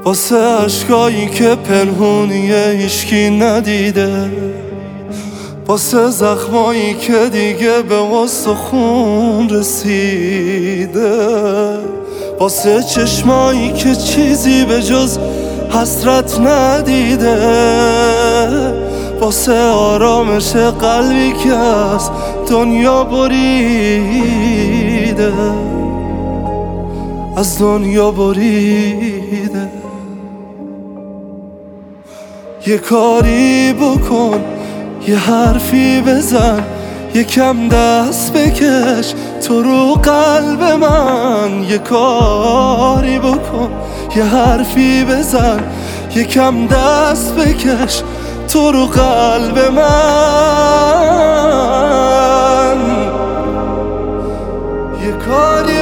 واسه عشقایی که پنهونیه هیچکی ندیده، واسه زخمایی که دیگه به استخون رسیده، واسه چشمایی که چیزی به جز حسرت ندیده، واسه آرامش قلبی که از دنیا بریده، از دنیا بریده. یه کاری بکن، یه حرفی بزن، یکم دست بکش تو رو قلب من. یه کاری بکن، یه حرفی بزن، یکم دست بکش تو رو قلب من. یه کاری